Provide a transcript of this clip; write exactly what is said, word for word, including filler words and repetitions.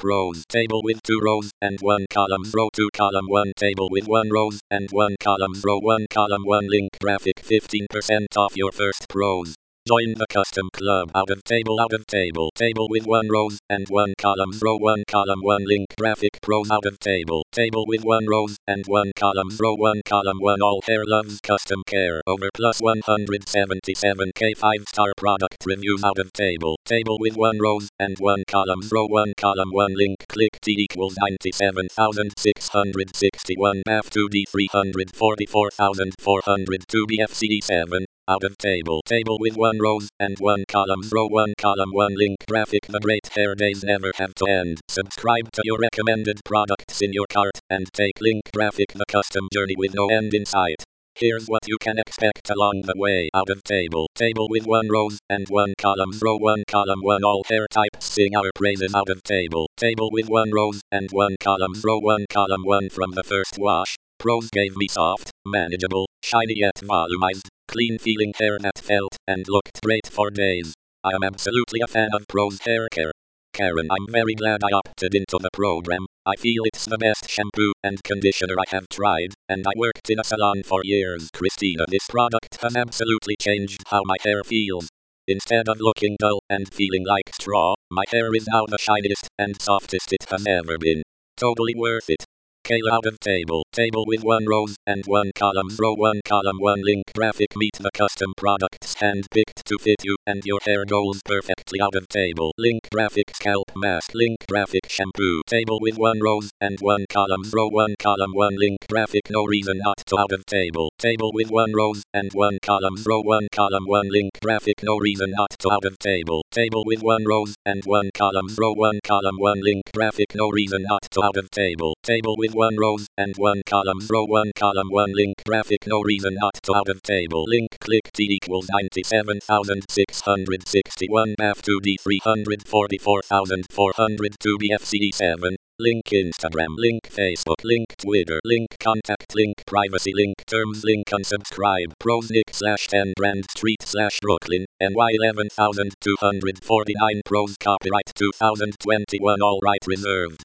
Pros table with two rows and one columns. Row two column one table with one rows and one columns. Row one column one link graphic. fifteen percent off your first Pros. Join the custom club. Out of table, out of table. Table with one rows and one columns. Row one column one link graphic. Pros out of table. Table with one rows and one columns. Row one column one. All hair loves custom care. Over plus one hundred seventy-seven k five star product reviews. Out of table. Table with one rows and one columns. Row one column one link. Click T equals ninety-seven thousand six hundred sixty-one. B A F two D three hundred forty-four thousand four hundred two. B F C D seven. Out of table. Table with one rows and one columns. Row one column one link graphic. The great hair days never have to end. Subscribe to your recommended products in your cart and take link graphic the custom journey with no end in sight. Here's what you can expect along the way. Out of table. Table with one rows and one columns. Row one column one. All hair types sing our praises. Out of table. Table with one rows and one columns. Row one column one. From the first wash, Pros gave me soft, manageable, shiny yet volumized, clean feeling hair that felt and looked great for days. I am absolutely a fan of Pros hair care. Karen, I'm very glad I opted into the program. I feel it's the best shampoo and conditioner I have tried, and I worked in a salon for years. Christina, this product has absolutely changed how my hair feels. Instead of looking dull and feeling like straw, my hair is now the shiniest and softest it has ever been. Totally worth it. Kale out of table. Table with one rows and one columns. Row one column one link graphic. Meet the custom products hand-picked to fit you and your hair goals perfectly. Out of table. Link graphic scalp mask. Link graphic shampoo. Table with one rows and one columns. Row one column one link graphic. No reason not to. Out of table. Table with one rows and one columns. Row one column one link graphic. No reason not to. Out of table. Table with one rows and one columns. Row one column one link graphic. No reason not to. Out of table. Table with one rows and one columns. Row one column one link graphic. No reason not to. Out of table. Link click T equals ninety-seven thousand six hundred sixty-one. B A F two D three hundred forty-four thousand four hundred two. B F C D seven. Link Instagram. Link Facebook. Link Twitter. Link contact. Link privacy. Link terms. Link unsubscribe. Prosnick slash ten Brand Street slash Brooklyn. N Y eleven thousand two hundred forty-nine. Pros copyright two thousand twenty-one. All right reserved.